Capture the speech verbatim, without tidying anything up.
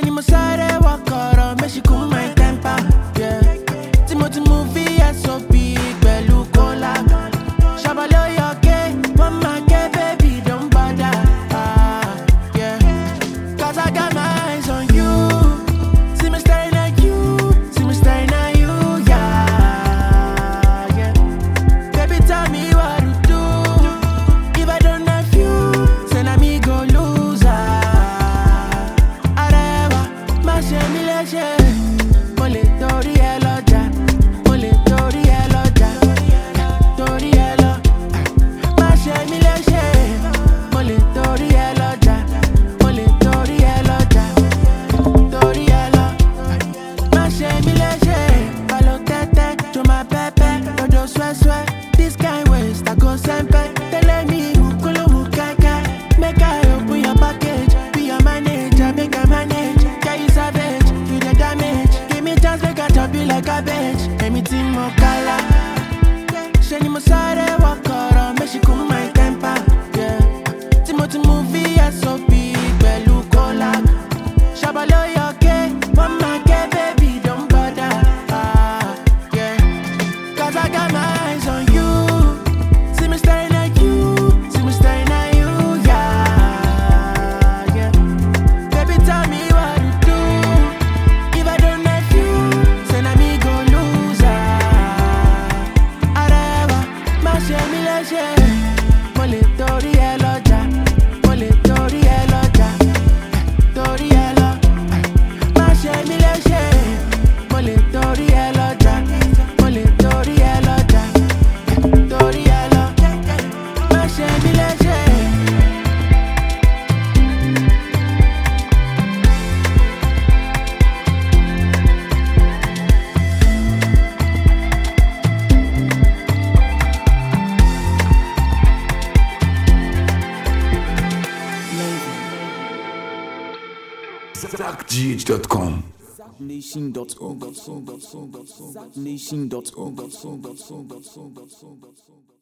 Ṣé ni mo sáré wakọ̀rọ̀, make she cool my temper, yeah. Timothy movie S O P pẹ̀lú cola. Ṣàbàlẹ̀ oyọ̀kẹ́, wọ́n máa kẹ́ baby don't bother, ah, yeah. Cause I got my eyes on you. See me staring at you, see me staring at you, yeah, yeah. Baby tell me what to do. If I don't have you, say na me go lose, ah. Arẹwà, má ṣe mí léṣe. Mo lè torí ẹ lọ́jà, mo lè torí ẹ lọ́jà, torí ẹ lọ. Má ṣe mí léṣe. Mo lè torí ẹ lọ́jà, mo lè torí ẹ lọ́jà, torí ẹ lọ. Má ṣe mí léṣe. Balo tẹ́tẹ́, jo ma pẹ́pẹ́, dodo swẹ́swẹ́. This kind waste I go sẹ́ńpẹ́. Tẹ́lẹ̀ mi ìhù kúlùmù kẹ́kẹ́. Make I open your package, be your manager, make I manage. Yeah, you savage, you the damage. Give me chance, make I chop you like cabbage. Èmi tí mo kálá. Ṣé ni mo sáré wakọ̀rọ̀, make she cool my temper, yeah. Timothy movie S O P pẹ̀lú cola. Ṣàbàlẹ̀ oyọ̀kẹ́, wọ́n máa kẹ́ baby don't bother, ah, yeah. Cause I got my eyes on you. See me staring at you, see me staring at you, yeah, yeah. Baby tell me what to do. If I don't have you, say na me go lose, ah. Arẹwà, má ṣe mí léṣe. Mo lè torí ẹ lọ́jà, mo lè torí ẹ lọ́jà, torí ẹ lọ. Má ṣe mí léṣe. Mo lè torí ẹ lọ́jà, mo lè torí ẹ lọ́jà, torí ẹ lọ. Má ṣe mí léṣe. zach g h dot com. Nation dot org. Nation dot org.